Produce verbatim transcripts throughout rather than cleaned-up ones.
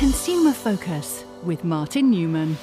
Consumer Focus with Martin Newman.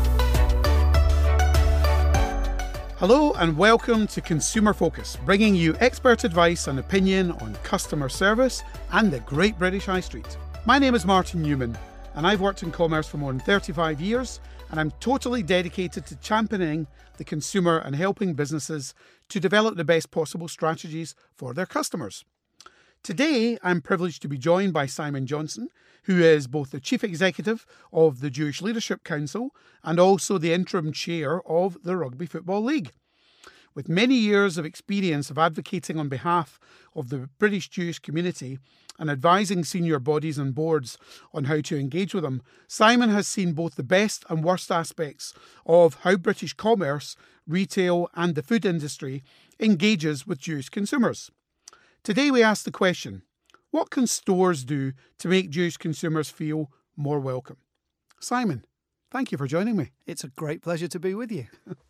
Hello and welcome to Consumer Focus, bringing you expert advice and opinion on customer service and the Great British High Street. My name is Martin Newman and I've worked in commerce for more than thirty-five years, and I'm totally dedicated to championing the consumer and helping businesses to develop the best possible strategies for their customers. Today, I'm privileged to be joined by Simon Johnson, who is both the Chief Executive of the Jewish Leadership Council and also the interim chair of the Rugby Football League. With many years of experience of advocating on behalf of the British Jewish community and advising senior bodies and boards on how to engage with them, Simon has seen both the best and worst aspects of how British commerce, retail and the food industry engages with Jewish consumers. Today we ask the question, what can stores do to make Jewish consumers feel more welcome? Simon, thank you for joining me. It's a great pleasure to be with you.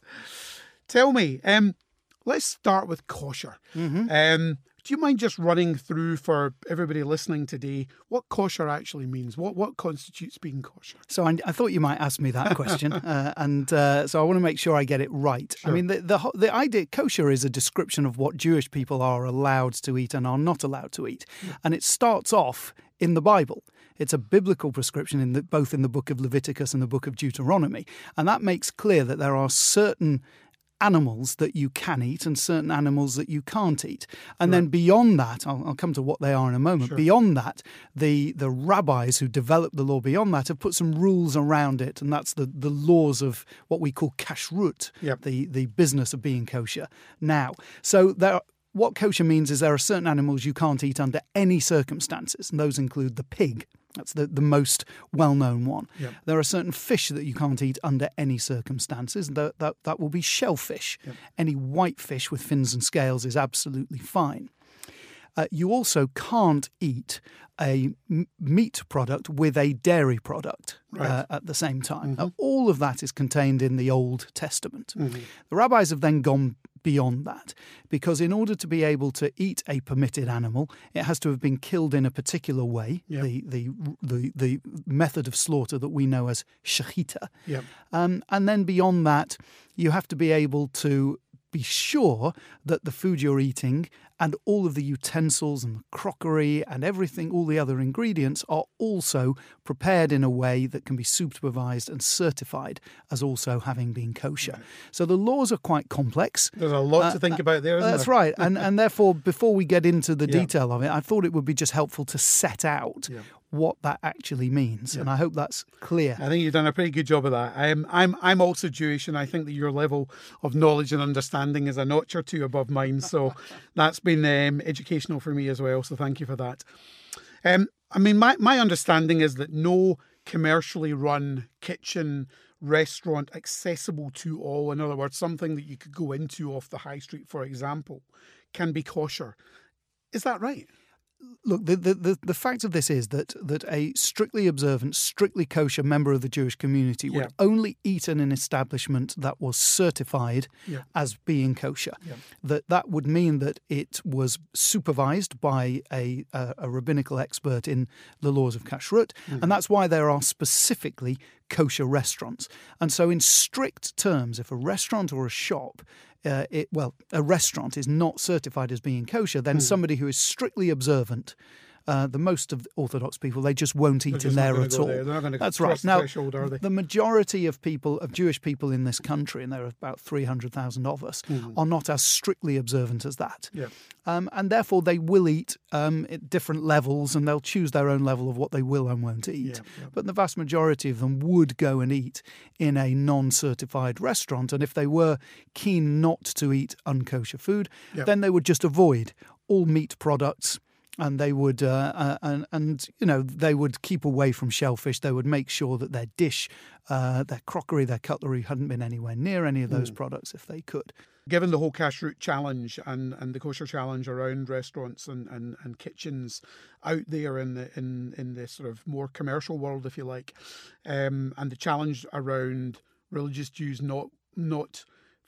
Tell me, um, let's start with kosher. Mm-hmm. Um, do you mind just running through for everybody listening today what kosher actually means? What what constitutes being kosher? So I, I thought you might ask me that question, uh, and uh, so I want to make sure I get it right. Sure. I mean, the, the the idea kosher is a description of what Jewish people are allowed to eat and are not allowed to eat, yeah. And it starts off in the Bible. It's a biblical prescription in the, both in the book of Leviticus and the book of Deuteronomy, and that makes clear that there are certain animals that you can eat and certain animals that you can't eat. And right. Then beyond that, I'll, I'll come to what they are in a moment. Sure. Beyond that, the, the rabbis who developed the law beyond that have put some rules around it, and that's the, the laws of what we call kashrut, yep. the, the business of being kosher. Now, so there are, what kosher means is there are certain animals you can't eat under any circumstances, and those include the pig. That's the, the most well-known one. Yep. There are certain fish that you can't eat under any circumstances. That, that, that will be shellfish. Yep. Any white fish with fins and scales is absolutely fine. Uh, you also can't eat a m- meat product with a dairy product right. uh, at the same time. Mm-hmm. Now, all of that is contained in the Old Testament. Mm-hmm. The rabbis have then gone beyond that, because in order to be able to eat a permitted animal, it has to have been killed in a particular way, yep. the, the the the method of slaughter that we know as shechita. Yep. Um, and then beyond that, you have to be able to be sure that the food you're eating and all of the utensils and the crockery and everything, all the other ingredients, are also prepared in a way that can be supervised and certified as also having been kosher. Right. So the laws are quite complex. There's a lot uh, to think about there, isn't That's there? right. And and therefore, before we get into the yeah. detail of it, I thought it would be just helpful to set out yeah. what that actually means. Yeah. And I hope that's clear. I think you've done a pretty good job of that. I'm, I'm, I'm also Jewish, and I think that your level of knowledge and understanding is a notch or two above mine. So that's been um, educational for me as well. So thank you for that. Um, I mean, my, my understanding is that no commercially run kitchen, restaurant accessible to all, in other words, something that you could go into off the high street, for example, can be kosher. Is that right? Look, the, the, the, the fact of this is that that a strictly observant, strictly kosher member of the Jewish community would yeah. only eat in an establishment that was certified yeah. as being kosher. Yeah. That that would mean that it was supervised by a, a, a rabbinical expert in the laws of kashrut, mm-hmm. and that's why there are specifically kosher restaurants. And so in strict terms, if a restaurant or a shop Uh, it, well, a restaurant is not certified as being kosher, then mm. somebody who is strictly observant, uh, the most of the Orthodox people, they just won't eat They're in there at all. There. They're not going to That's cross right. the Now, threshold, are they? the majority of people, of Jewish people in this country, and there are about three hundred thousand of us, mm. are not as strictly observant as that. Yeah. Um, and therefore, they will eat um, at different levels, and they'll choose their own level of what they will and won't eat. Yeah, yeah. But the vast majority of them would go and eat in a non-certified restaurant. And if they were keen not to eat unkosher food, yeah. then they would just avoid all meat products. And they would, uh, uh, and, and you know, they would keep away from shellfish. They would make sure that their dish, uh, their crockery, their cutlery hadn't been anywhere near any of those mm. products if they could. Given the whole kashrut challenge and, and the kosher challenge around restaurants and, and, and kitchens out there in the in, in this sort of more commercial world, if you like, um, and the challenge around religious Jews not not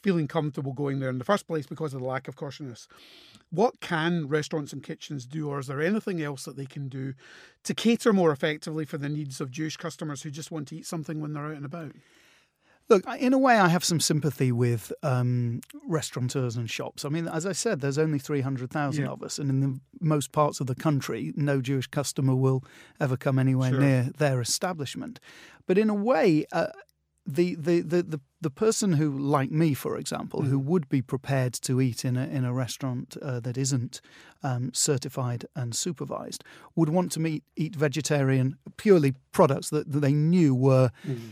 feeling comfortable going there in the first place because of the lack of cautiousness. What can restaurants and kitchens do, or is there anything else that they can do to cater more effectively for the needs of Jewish customers who just want to eat something when they're out and about? Look, in a way, I have some sympathy with um, restaurateurs and shops. I mean, as I said, there's only three hundred thousand yeah. of us, and in the most parts of the country, no Jewish customer will ever come anywhere sure. near their establishment. But in a way, uh, the, the, the, the, the person who, like me, for example, mm. who would be prepared to eat in a, in a restaurant uh, that isn't um, certified and supervised, would want to meet, eat vegetarian, purely products that, that they knew were... Mm.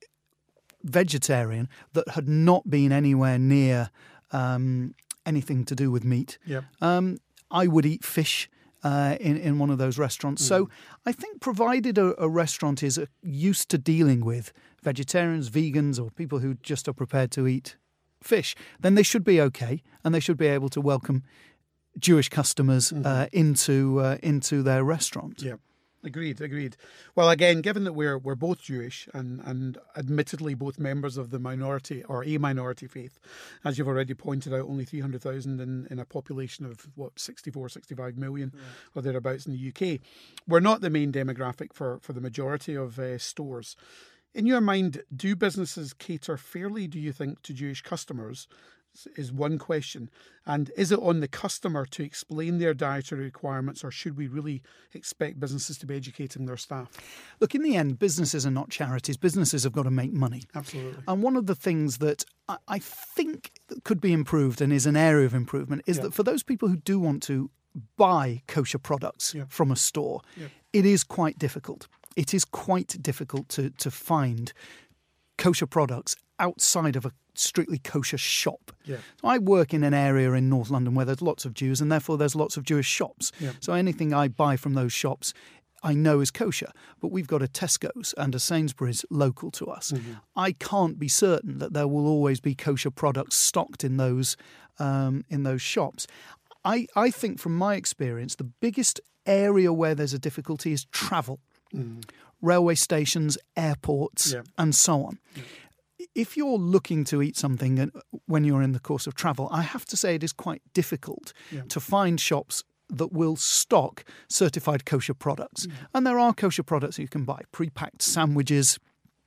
vegetarian, that had not been anywhere near um, anything to do with meat. Yep. Um, I would eat fish uh, in, in one of those restaurants. Mm. So I think provided a, a restaurant is uh, used to dealing with vegetarians, vegans, or people who just are prepared to eat fish, then they should be okay, and they should be able to welcome Jewish customers mm-hmm. uh, into uh, into their restaurant. Yeah. Agreed, agreed. Well, again, given that we're we're both Jewish and, and admittedly both members of the minority or a minority faith, as you've already pointed out, only three hundred thousand in, in a population of, what, sixty-four, sixty-five million yeah. or thereabouts in the U K, we're not the main demographic for, for the majority of uh, stores. In your mind, do businesses cater fairly, do you think, to Jewish customers? Is one question. And is it on the customer to explain their dietary requirements, or should we really expect businesses to be educating their staff? Look, in the end, businesses are not charities. Businesses have got to make money. Absolutely. And one of the things that I, I think could be improved and is an area of improvement is yeah. that for those people who do want to buy kosher products yeah. from a store, yeah. it is quite difficult. It is quite difficult to, to find kosher products outside of a strictly kosher shop. Yeah. So I work in an area in North London where there's lots of Jews, and therefore there's lots of Jewish shops. Yeah. So anything I buy from those shops I know is kosher. But we've got a Tesco's and a Sainsbury's local to us. Mm-hmm. I can't be certain that there will always be kosher products stocked in those um, in those shops. I, I think from my experience, the biggest area where there's a difficulty is travel. Mm. Railway stations, airports, yeah. and so on. Yeah. If you're looking to eat something when you're in the course of travel, I have to say it is quite difficult yeah. to find shops that will stock certified kosher products. Yeah. And there are kosher products you can buy, pre-packed sandwiches,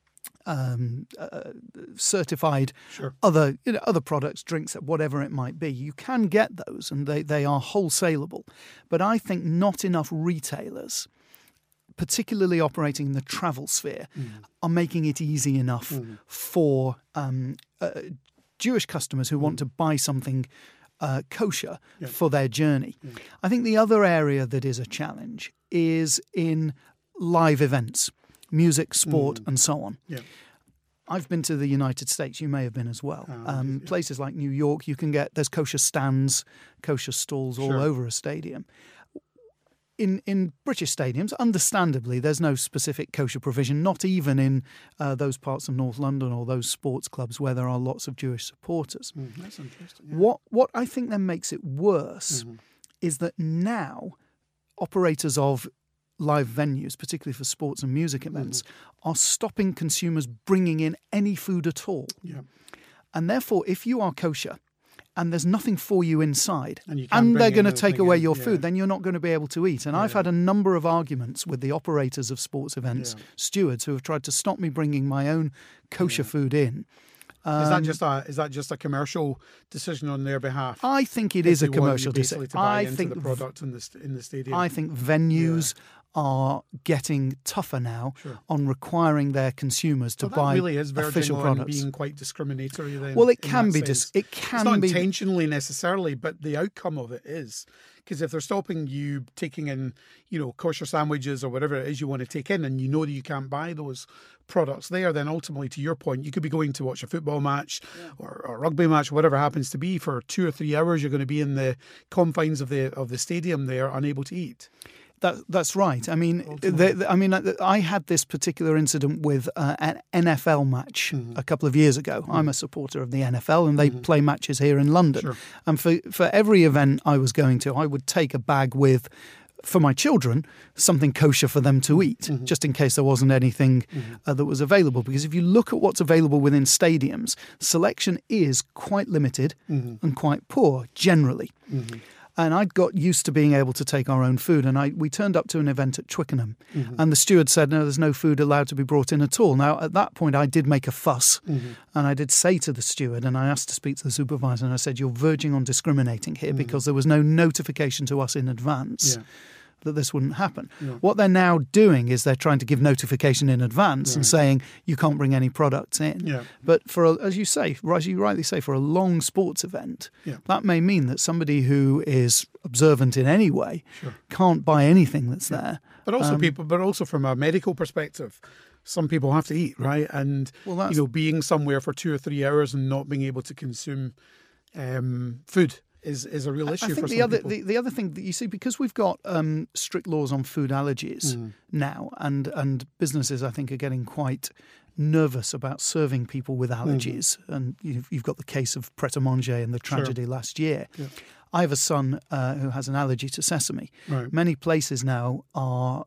um, uh, certified sure. other you know, other products, drinks, whatever it might be. You can get those, and they, they are wholesalable. But I think not enough retailers, particularly operating in the travel sphere, mm. are making it easy enough mm. for um, uh, Jewish customers who mm. want to buy something uh, kosher yeah. for their journey. Yeah. I think the other area that is a challenge is in live events, music, sport, mm. and so on. Yeah. I've been to the United States. You may have been as well. Oh, um, yeah. Places like New York, you can get, there's kosher stands, kosher stalls all sure. over a stadium. In in British stadiums, understandably, there's no specific kosher provision, not even in uh, those parts of North London or those sports clubs where there are lots of Jewish supporters. Mm, that's interesting. Yeah. What, what I think then makes it worse mm-hmm. is that now operators of live venues, particularly for sports and music events, mm-hmm. are stopping consumers bringing in any food at all. Yeah. And therefore, if you are kosher, and there's nothing for you inside, and, you and they're going to take away in, your yeah. food, then you're not going to be able to eat. And yeah. I've had a number of arguments with the operators of sports events, yeah. stewards, who have tried to stop me bringing my own kosher yeah. food in. Um, is that just a is that just a commercial decision on their behalf? I think it is a commercial decision. To buy I into think the product in the in the stadium. I think venues yeah. are getting tougher now sure. on requiring their consumers to well, buy that really is official on products. Being quite discriminatory. Then, well, it can be. Dis- it can it's not be intentionally necessarily, but the outcome of it is. Because if they're stopping you taking in, you know, kosher sandwiches or whatever it is you want to take in, and you know that you can't buy those products there, then ultimately, to your point, you could be going to watch a football match yeah. or, or a rugby match, whatever it happens to be, for two or three hours. You're going to be in the confines of the of the stadium there, unable to eat. That, that's right. I mean, the, the, I mean, I had this particular incident with uh, an N F L match mm-hmm. a couple of years ago. Mm-hmm. I'm a supporter of the N F L, and they mm-hmm. play matches here in London. Sure. And for for every event I was going to, I would take a bag with for my children, something kosher for them to eat, mm-hmm. just in case there wasn't anything mm-hmm. uh, that was available. Because if you look at what's available within stadiums, selection is quite limited mm-hmm. and quite poor generally. Mm-hmm. And I'd got used to being able to take our own food. And I we turned up to an event at Twickenham. Mm-hmm. And the steward said, no, there's no food allowed to be brought in at all. Now, at that point, I did make a fuss. Mm-hmm. And I did say to the steward, and I asked to speak to the supervisor, and I said, you're verging on discriminating here mm-hmm. because there was no notification to us in advance. Yeah. That this wouldn't happen. Yeah. What they're now doing is they're trying to give notification in advance right. and saying you can't bring any products in. Yeah. But for, a, as you say, as you rightly say, for a long sports event, yeah. that may mean that somebody who is observant in any way sure. can't buy anything that's yeah. there. But also um, people, but also from a medical perspective, some people have to eat, right? And well, you know, being somewhere for two or three hours and not being able to consume um, food. Is, is a real issue I think for the some other people. the, the other thing that you see, because we've got um, strict laws on food allergies mm. now, and and businesses I think are getting quite nervous about serving people with allergies. Mm. And you've, you've got the case of Pret a Manger and the tragedy sure. last year. Yeah. I have a son uh, who has an allergy to sesame. Right. Many places now are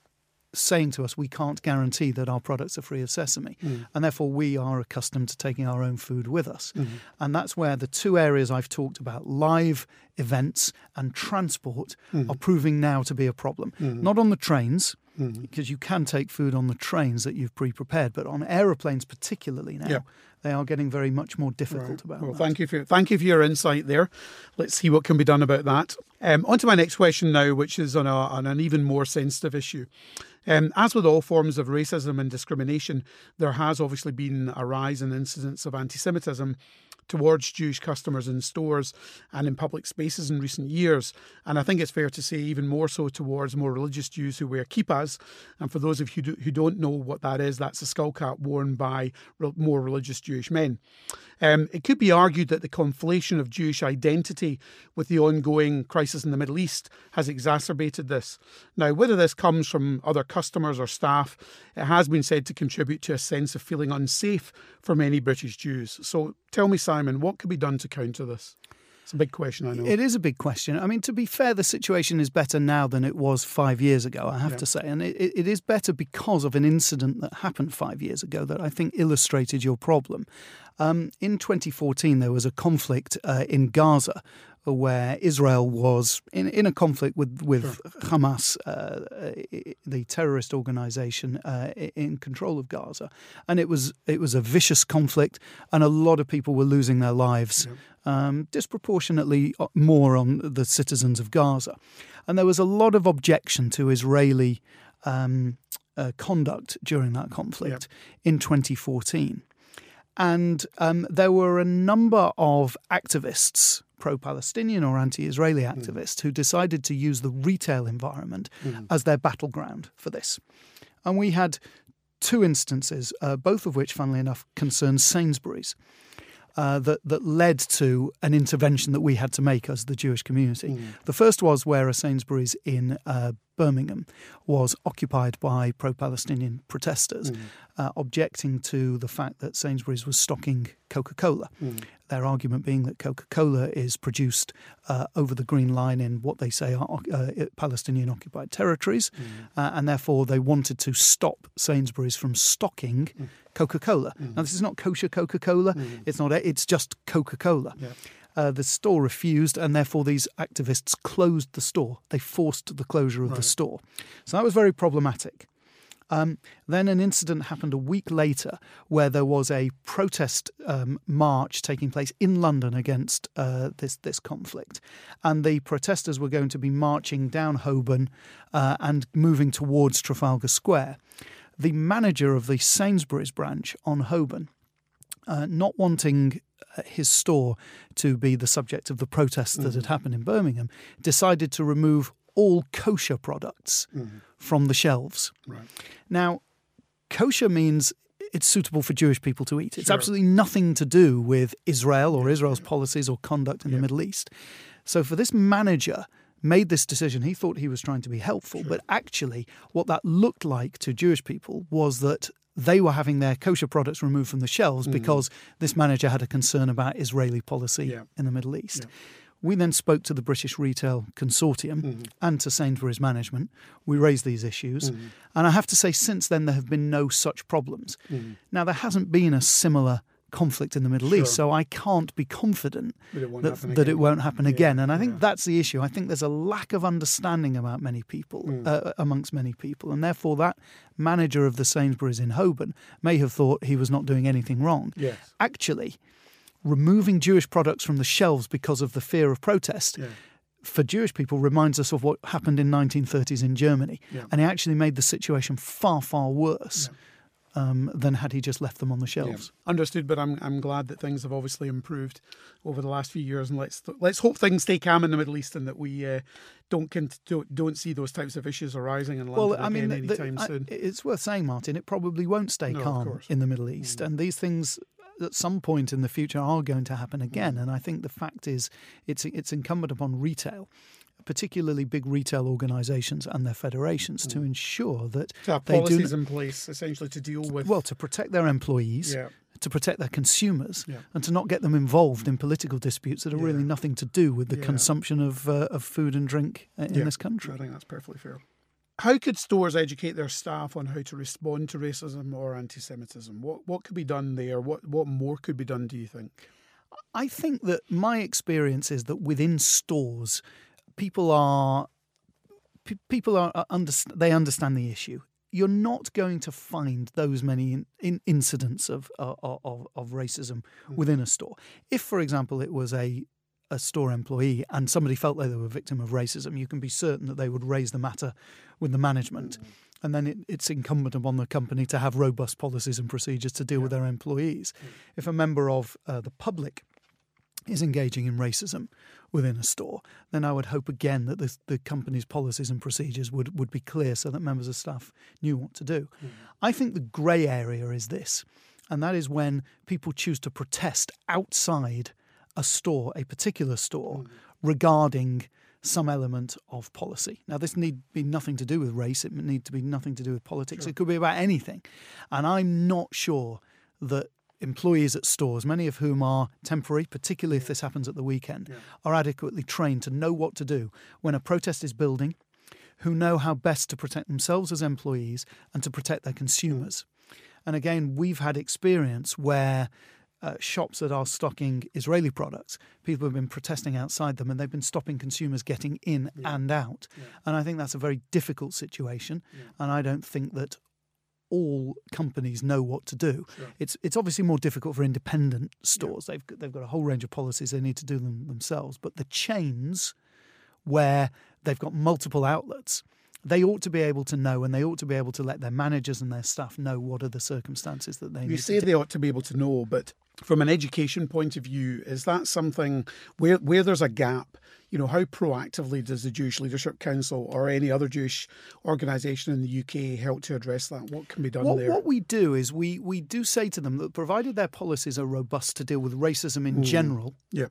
saying to us we can't guarantee that our products are free of sesame mm. and therefore we are accustomed to taking our own food with us. Mm-hmm. And that's where the two areas I've talked about, live events and transport, mm-hmm. are proving now to be a problem. Mm-hmm. Not on the trains, mm-hmm. because you can take food on the trains that you've pre-prepared, but on aeroplanes particularly now, yep. they are getting very much more difficult right. about well, that. Thank you for thank you for your insight there. Let's see what can be done about that. Um, on to my next question now, which is on, a, on an even more sensitive issue. Um, as with all forms of racism and discrimination, there has obviously been a rise in incidents of anti-Semitism towards Jewish customers in stores and in public spaces in recent years. And I think it's fair to say even more so towards more religious Jews who wear kippahs. And for those of you who don't know what that is, that's a skull cap worn by more religious Jewish men. Um, it could be argued that the conflation of Jewish identity with the ongoing crisis in the Middle East has exacerbated this. Now, whether this comes from other customers or staff, it has been said to contribute to a sense of feeling unsafe for many British Jews. So tell me, Simon, what could be done to counter this? It's a big question, I know. It is a big question. I mean, to be fair, the situation is better now than it was five years ago, I have yeah. to say. And it, it is better because of an incident that happened five years ago that I think illustrated your problem. Um, in twenty fourteen, there was a conflict uh, in Gaza where Israel was in, in a conflict with, with sure. Hamas, uh, the terrorist organisation uh, in control of Gaza. And it was it was a vicious conflict, and a lot of people were losing their lives, yep. um, disproportionately more on the citizens of Gaza. And there was a lot of objection to Israeli um, uh, conduct during that conflict yep. in twenty fourteen. And um, there were a number of activists, pro-Palestinian or anti-Israeli activists, mm. who decided to use the retail environment mm. as their battleground for this. And we had two instances, uh, both of which, funnily enough, concerned Sainsbury's, uh, that, that led to an intervention that we had to make as the Jewish community. Mm. The first was where a Sainsbury's in uh, Birmingham was occupied by pro-Palestinian protesters, mm. uh, objecting to the fact that Sainsbury's was stocking Coca-Cola. Mm. Their argument being that Coca-Cola is produced uh, over the Green Line in what they say are uh, Palestinian-occupied territories, mm. uh, and therefore they wanted to stop Sainsbury's from stocking mm. Coca-Cola. Mm. Now, this is not kosher Coca-Cola. Mm. It's not. It's just Coca-Cola. Yeah. Uh, the store refused, and therefore these activists closed the store. They forced the closure of right. the store. So that was very problematic. Um, then an incident happened a week later where there was a protest um, march taking place in London against uh, this this conflict. And the protesters were going to be marching down Holborn uh, and moving towards Trafalgar Square. The manager of the Sainsbury's branch on Holborn, uh, not wanting his store to be the subject of the protests that mm. had happened in Birmingham, decided to remove all kosher products mm. from the shelves. Right. Now, kosher means it's suitable for Jewish people to eat. It's sure. absolutely nothing to do with Israel or Israel's yeah. policies or conduct in yeah. the Middle East. So for this manager made this decision, he thought he was trying to be helpful, sure. but actually what that looked like to Jewish people was that they were having their kosher products removed from the shelves mm. because this manager had a concern about Israeli policy yeah. in the Middle East. Yeah. We then spoke to the British Retail Consortium mm-hmm. and to Sainsbury's management. We raised these issues. Mm-hmm. And I have to say, since then, there have been no such problems. Mm-hmm. Now, there hasn't been a similar conflict in the Middle sure. East, so I can't be confident it that, that it won't happen yeah. again. And I think yeah. that's the issue. I think there's a lack of understanding about many people, mm. uh, amongst many people, and therefore that manager of the Sainsbury's in Holborn may have thought he was not doing anything wrong. Yes. Actually, removing Jewish products from the shelves because of the fear of protest yeah. for Jewish people reminds us of what happened in nineteen thirties in Germany. Yeah. And it actually made the situation far, far worse. Yeah. Um, than had he just left them on the shelves. Yeah. Understood, but I'm I'm glad that things have obviously improved over the last few years, and let's let's hope things stay calm in the Middle East and that we uh, don't, don't don't see those types of issues arising in London well, I mean, again the, anytime I, soon. It's worth saying, Martin, it probably won't stay no, calm in the Middle East, mm. and these things at some point in the future are going to happen again. Mm. And I think the fact is, it's it's incumbent upon retail, particularly big retail organisations and their federations, mm. to ensure that to have they policies do, in place, essentially, to deal with... Well, to protect their employees, yeah. to protect their consumers, yeah. and to not get them involved in political disputes that are yeah. really nothing to do with the yeah. consumption of uh, of food and drink in yeah. this country. I think that's perfectly fair. How could stores educate their staff on how to respond to racism or anti-Semitism? What what could be done there? What what more could be done, do you think? I think that my experience is that within stores, people are p- people are, are under, they understand the issue. You're not going to find those many in, in incidents of, of of of racism mm. within a store. If, for example, it was a a store employee and somebody felt like they were a victim of racism, you can be certain that they would raise the matter with the management. Mm. And then it, it's incumbent upon the company to have robust policies and procedures to deal yeah. with their employees. Mm. If a member of uh, the public is engaging in racism within a store, then I would hope again that the, the company's policies and procedures would, would be clear so that members of staff knew what to do. Mm. I think the grey area is this, and that is when people choose to protest outside a store, a particular store, mm. regarding some element of policy. Now, this need be nothing to do with race. It need to be nothing to do with politics. Sure. It could be about anything. And I'm not sure that employees at stores, many of whom are temporary, particularly if this happens at the weekend, yeah. are adequately trained to know what to do when a protest is building, who know how best to protect themselves as employees and to protect their consumers. Mm. And again, we've had experience where Uh, shops that are stocking Israeli products, people have been protesting outside them and they've been stopping consumers getting in yeah. and out. Yeah. And I think that's a very difficult situation. Yeah. And I don't think that all companies know what to do. Sure. It's it's obviously more difficult for independent stores. Yeah. They've, got, they've got a whole range of policies they need to do them themselves. But the chains where they've got multiple outlets, they ought to be able to know, and they ought to be able to let their managers and their staff know what are the circumstances that they you need say to they ought to be able to know, but from an education point of view, is that something where where there's a gap? You know, how proactively does the Jewish Leadership Council or any other Jewish organisation in the U K help to address that? What can be done what, there? What we do is we we do say to them that provided their policies are robust to deal with racism in mm. general, yeah.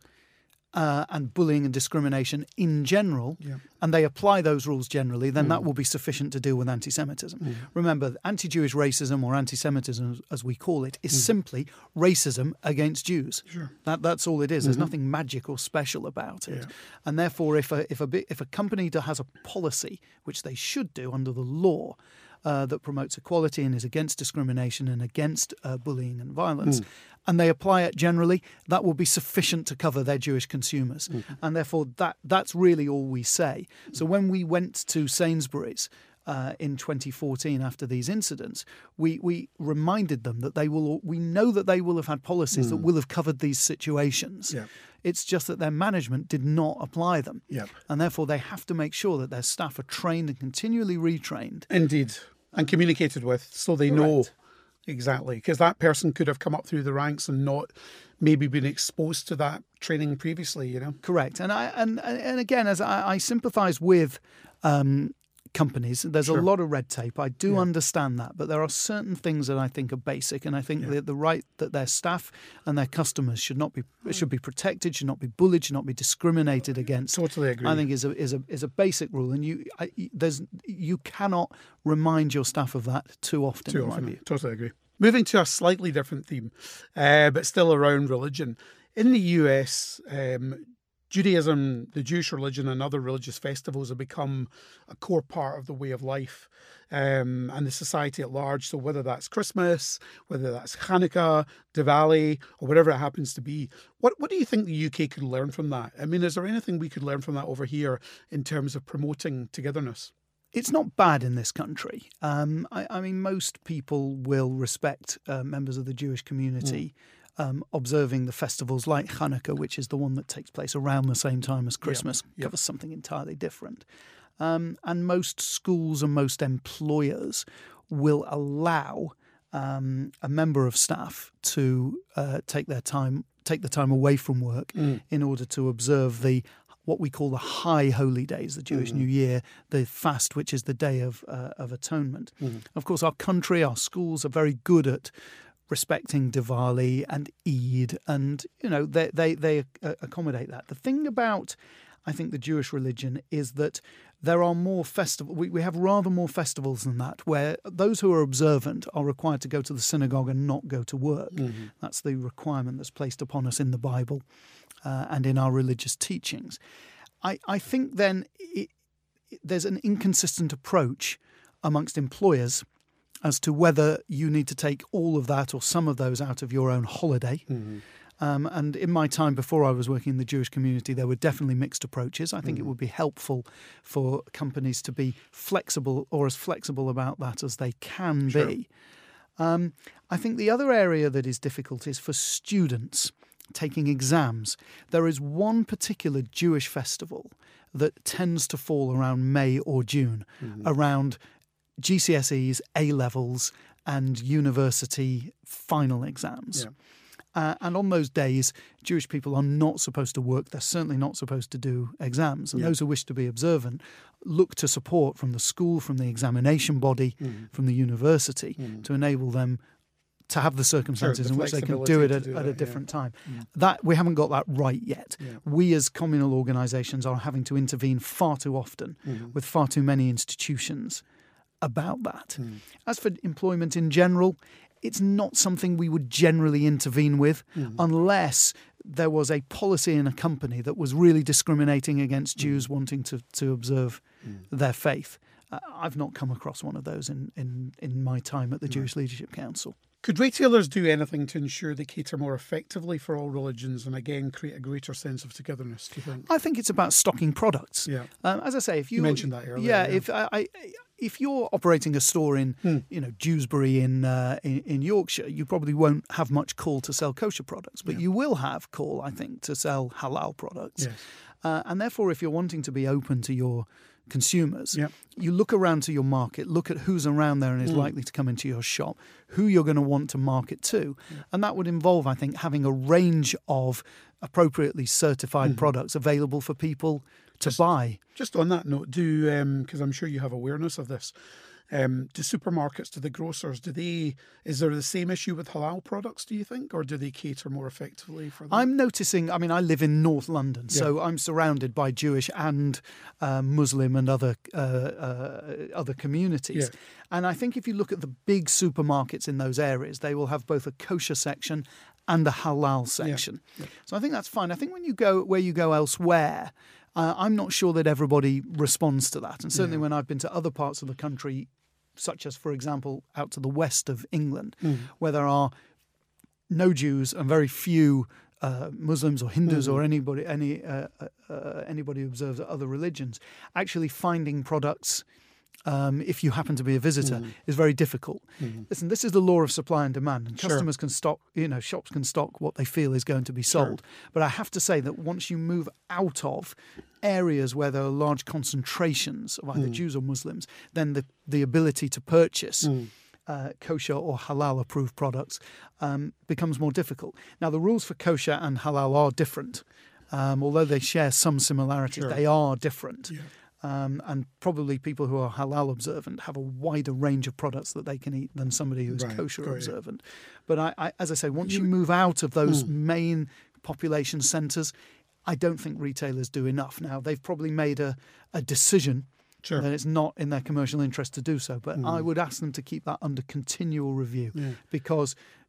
Uh, and bullying and discrimination in general, yeah. and they apply those rules generally, then mm. that will be sufficient to deal with anti-Semitism. Mm. Remember, anti-Jewish racism, or anti-Semitism as we call it, is mm. simply racism against Jews. Sure. That, that's all it is. Mm-hmm. There's nothing magic or special about it. Yeah. And therefore, if a, if, a, if a company has a policy, which they should do under the law, Uh, that promotes equality and is against discrimination and against uh, bullying and violence, mm. and they apply it generally, that will be sufficient to cover their Jewish consumers. Mm. And therefore, that that's really all we say. So when we went to Sainsbury's uh, in twenty fourteen after these incidents, we, we reminded them that they will. We know that they will have had policies mm. that will have covered these situations. Yeah. It's just that their management did not apply them. Yep. And therefore, they have to make sure that their staff are trained and continually retrained. Indeed. And communicated with, so they Correct. know exactly. Because that person could have come up through the ranks and not maybe been exposed to that training previously, you know? Correct. And I and and again, as I, I sympathise with um, companies, there's sure. a lot of red tape. I do yeah. understand that, but there are certain things that I think are basic, and I think yeah. that the right that their staff and their customers should not be should be protected, should not be bullied, should not be discriminated against. Totally agree. I think is a is a is a basic rule, and you I, there's you cannot remind your staff of that too often. Too often. Totally agree. Moving to a slightly different theme, uh, but still around religion. In the U S, um, Judaism, the Jewish religion, and other religious festivals have become a core part of the way of life um, and the society at large. So whether that's Christmas, whether that's Hanukkah, Diwali, or whatever it happens to be, what what do you think the U K could learn from that? I mean, is there anything we could learn from that over here in terms of promoting togetherness? It's not bad in this country. Um, I, I mean, most people will respect uh, members of the Jewish community mm. Um, observing the festivals like Hanukkah, which is the one that takes place around the same time as Christmas, yep, yep. covers something entirely different. Um, and most schools and most employers will allow um, a member of staff to uh, take their time, take the time away from work mm. in order to observe the what we call the high holy days, the Jewish mm-hmm. New Year, the fast, which is the Day of uh, of Atonement. Mm-hmm. Of course, our country, our schools are very good at respecting Diwali and Eid, and you know they they they accommodate that. The thing about, I think, the Jewish religion is that there are more festivals. We, we have rather more festivals than that, where those who are observant are required to go to the synagogue and not go to work. Mm-hmm. That's the requirement that's placed upon us in the Bible uh, and in our religious teachings. I, I think then it, it, there's an inconsistent approach amongst employers as to whether you need to take all of that or some of those out of your own holiday. Mm-hmm. Um, and in my time before I was working in the Jewish community, there were definitely mixed approaches. I think mm-hmm. it would be helpful for companies to be flexible or as flexible about that as they can sure. be. Um, I think the other area that is difficult is for students taking exams. There is one particular Jewish festival that tends to fall around May or June, mm-hmm. around G C S Es, A-levels and university final exams. Yeah. Uh, and on those days, Jewish people are not supposed to work. They're certainly not supposed to do exams. And yeah. those who wish to be observant look to support from the school, from the examination body, mm. from the university mm. to enable them to have the circumstances sure, the in which they can do it at, do at a different yeah. time. Mm. That we haven't got that right yet. Yeah. We as communal organisations are having to intervene far too often mm. with far too many institutions about that. Mm. As for employment in general, it's not something we would generally intervene with mm. unless there was a policy in a company that was really discriminating against Jews mm. wanting to, to observe mm. their faith. Uh, I've not come across one of those in, in, in my time at the mm. Jewish Leadership Council. Could retailers do anything to ensure they cater more effectively for all religions and, again, create a greater sense of togetherness, do you think? I think it's about stocking products. Yeah. Um, as I say, if you... You mentioned that earlier. Yeah, yeah. if I... I If you're operating a store in, hmm. you know, Dewsbury in, uh, in in Yorkshire, you probably won't have much call to sell kosher products, but yeah. you will have call, I think, to sell halal products. Yes. Uh, and therefore, if you're wanting to be open to your consumers, yeah. you look around to your market, look at who's around there and is mm. likely to come into your shop, who you're going to want to market to. Yeah. And that would involve, I think, having a range of appropriately certified mm. products available for people to just, buy. Just on that note, do because um, I'm sure you have awareness of this, um, do supermarkets, do the grocers, do they, is there the same issue with halal products, do you think, or do they cater more effectively for them? I'm noticing, I mean, I live in North London, yeah. so I'm surrounded by Jewish and uh, Muslim and other uh, uh, other communities. Yeah. And I think if you look at the big supermarkets in those areas, they will have both a kosher section and a halal section. Yeah. Yeah. So I think that's fine. I think when you go where you go elsewhere, Uh, I'm not sure that everybody responds to that. And certainly yeah. when I've been to other parts of the country, such as, for example, out to the west of England, mm. where there are no Jews and very few uh, Muslims or Hindus mm. or anybody any uh, uh, anybody who observes other religions, actually finding products, Um, if you happen to be a visitor, mm. is very difficult. Mm. Listen, this is the law of supply and demand, and customers sure. can stock, you know, shops can stock what they feel is going to be sold. Sure. But I have to say that once you move out of areas where there are large concentrations of either mm. Jews or Muslims, then the, the ability to purchase mm. uh, kosher or halal approved products um, becomes more difficult. Now, the rules for kosher and halal are different. Um, although they share some similarities, sure. they are different. Yeah. Um, and probably people who are halal observant have a wider range of products that they can eat than somebody who's right, kosher right. observant. But I, I, as I say, once you, you move out of those mm. main population centres, I don't think retailers do enough. Now, they've probably made a, a decision sure. that it's not in their commercial interest to do so. But mm. I would ask them to keep that under continual review yeah. because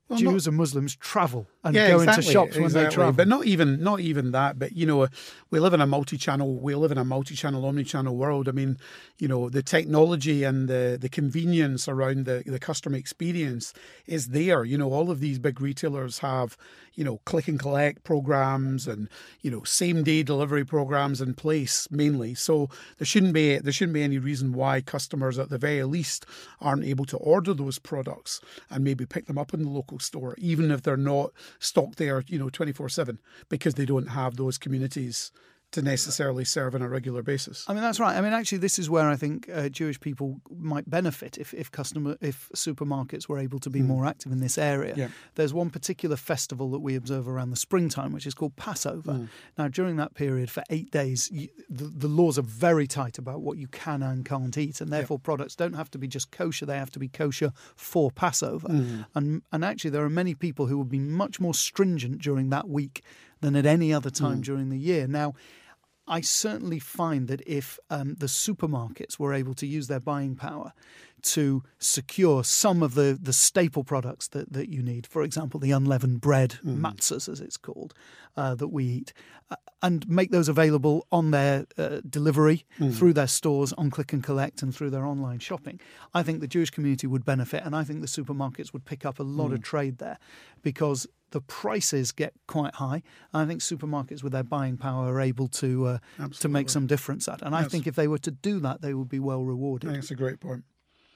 Well, Jews not, and Muslims travel and yeah, go exactly, into shops when exactly. they travel. But not even not even that. But you know, we live in a multi-channel. We live in a multi-channel, omni-channel world. I mean, you know, the technology and the the convenience around the the customer experience is there. You know, all of these big retailers have, you know, click and collect programs and, you know, same day delivery programs in place mainly. So there shouldn't be there shouldn't be any reason why customers at the very least aren't able to order those products and maybe pick them up in the local store, even if they're not stocked there, you know, twenty-four seven, because they don't have those communities to necessarily serve on a regular basis. I mean, that's right. I mean, actually, this is where I think uh, Jewish people might benefit if, if customer if supermarkets were able to be mm. more active in this area. Yeah. There's one particular festival that we observe around the springtime, which is called Passover. Mm. Now, during that period, for eight days, you, the, the laws are very tight about what you can and can't eat, and therefore yeah. products don't have to be just kosher; they have to be kosher for Passover. Mm. And and actually, there are many people who would be much more stringent during that week than at any other time mm. during the year. Now, I certainly find that if um, the supermarkets were able to use their buying power to secure some of the, the staple products that, that you need, for example, the unleavened bread, mm. matzahs as it's called, uh, that we eat, uh, and make those available on their uh, delivery, mm. through their stores, on click and collect and through their online shopping, I think the Jewish community would benefit, and I think the supermarkets would pick up a lot mm. of trade there, because the prices get quite high. And I think supermarkets with their buying power are able to uh, to make some difference at. And yes. I think if they were to do that, they would be well rewarded. I think that's a great point.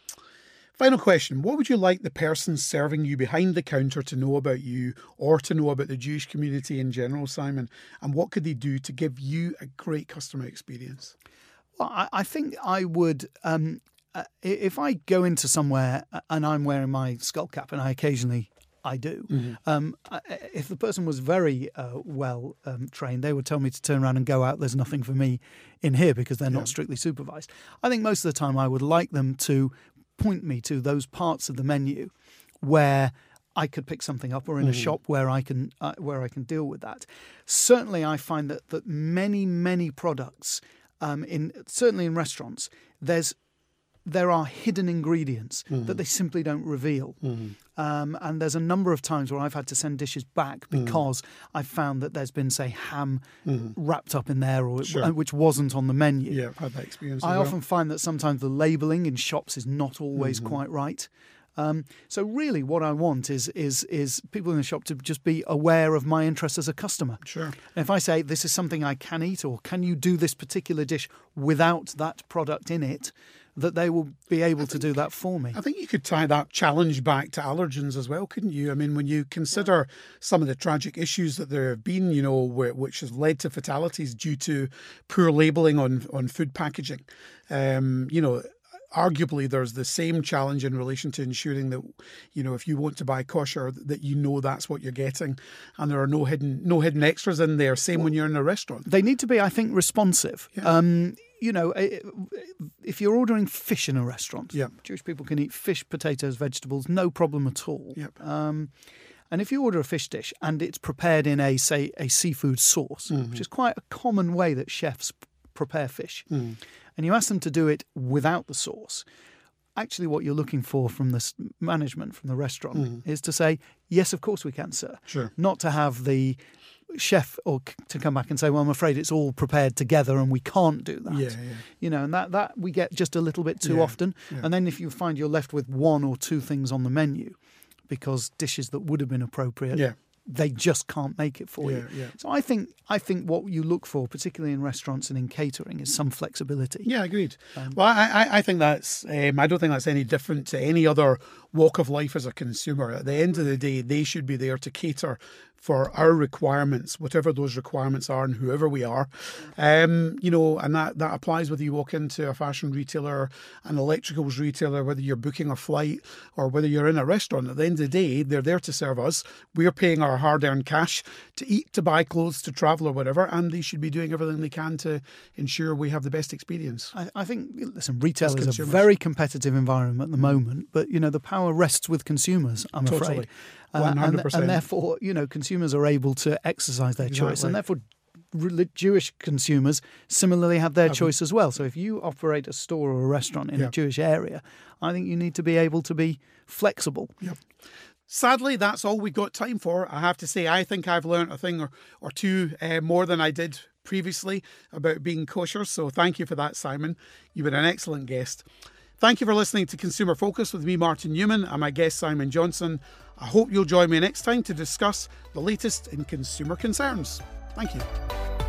Final question. What would you like the person serving you behind the counter to know about you, or to know about the Jewish community in general, Simon? And what could they do to give you a great customer experience? Well, I, I think I would... Um, uh, if I go into somewhere and I'm wearing my skull cap, and I occasionally... I do. Mm-hmm. Um, if the person was very uh, well um, trained, they would tell me to turn around and go out. There's nothing for me in here, because they're yeah. not strictly supervised. I think most of the time I would like them to point me to those parts of the menu where I could pick something up, or in mm-hmm. a shop where I can uh, where I can deal with that. Certainly, I find that that many many products um, in certainly in restaurants, there's there are hidden ingredients mm-hmm. that they simply don't reveal. Mm-hmm. Um, and there's a number of times where I've had to send dishes back because mm-hmm. I've found that there's been, say, ham mm-hmm. wrapped up in there, or sure. which wasn't on the menu. Yeah, I've had that experience. I as well. often find that sometimes the labelling in shops is not always mm-hmm. quite right. Um, so really what I want is is is people in the shop to just be aware of my interest as a customer. Sure. And if I say, this is something I can eat, or can you do this particular dish without that product in it, that they will be able think, to do that for me. I think you could tie that challenge back to allergens as well, couldn't you? I mean, when you consider some of the tragic issues that there have been, you know, where, which has led to fatalities due to poor labelling on, on food packaging, um, you know, arguably there's the same challenge in relation to ensuring that, you know, if you want to buy kosher, that you know that's what you're getting, and there are no hidden no hidden extras in there. Same well, when you're in a restaurant. They need to be, I think, responsive. Yeah. Um, you know, if you're ordering fish in a restaurant, yep. Jewish people can eat fish, potatoes, vegetables, no problem at all. Yep. Um, and if you order a fish dish and it's prepared in a, say, a seafood sauce, mm-hmm. which is quite a common way that chefs p- prepare fish, mm. and you ask them to do it without the sauce, actually what you're looking for from the management, from the restaurant, mm. is to say, yes, of course we can, sir. Sure. Not to have the chef or to come back and say, well, I'm afraid it's all prepared together and we can't do that. Yeah, yeah. You know, and that, that we get just a little bit too yeah, often. Yeah. And then if you find you're left with one or two things on the menu because dishes that would have been appropriate, yeah. they just can't make it for yeah, you. Yeah. So I think I think what you look for, particularly in restaurants and in catering, is some flexibility. Yeah, agreed. Um, well, I, I, I think that's, um, I don't think that's any different to any other walk of life as a consumer. At the end of the day, they should be there to cater for our requirements, whatever those requirements are and whoever we are. Um, you know, and that, that applies whether you walk into a fashion retailer, an electricals retailer, whether you're booking a flight or whether you're in a restaurant. At the end of the day, they're there to serve us. We're paying our hard-earned cash to eat, to buy clothes, to travel or whatever, and they should be doing everything they can to ensure we have the best experience. I, I think, listen, retail is a very competitive environment at the moment, but, you know, the power rests with consumers, I'm totally. afraid. one hundred percent. Uh, and, and therefore, you know, consumers are able to exercise their exactly. choice, and therefore Jewish consumers similarly have their have choice as well. So if you operate a store or a restaurant in yep. a Jewish area, I think you need to be able to be flexible. Yep. Sadly, that's all we got time for. I have to say, I think I've learnt a thing or, or two uh, more than I did previously about being kosher. So thank you for that, Simon. You've been an excellent guest. Thank you for listening to Consumer Focus with me, Martin Newman, and my guest, Simon Johnson. I hope you'll join me next time to discuss the latest in consumer concerns. Thank you.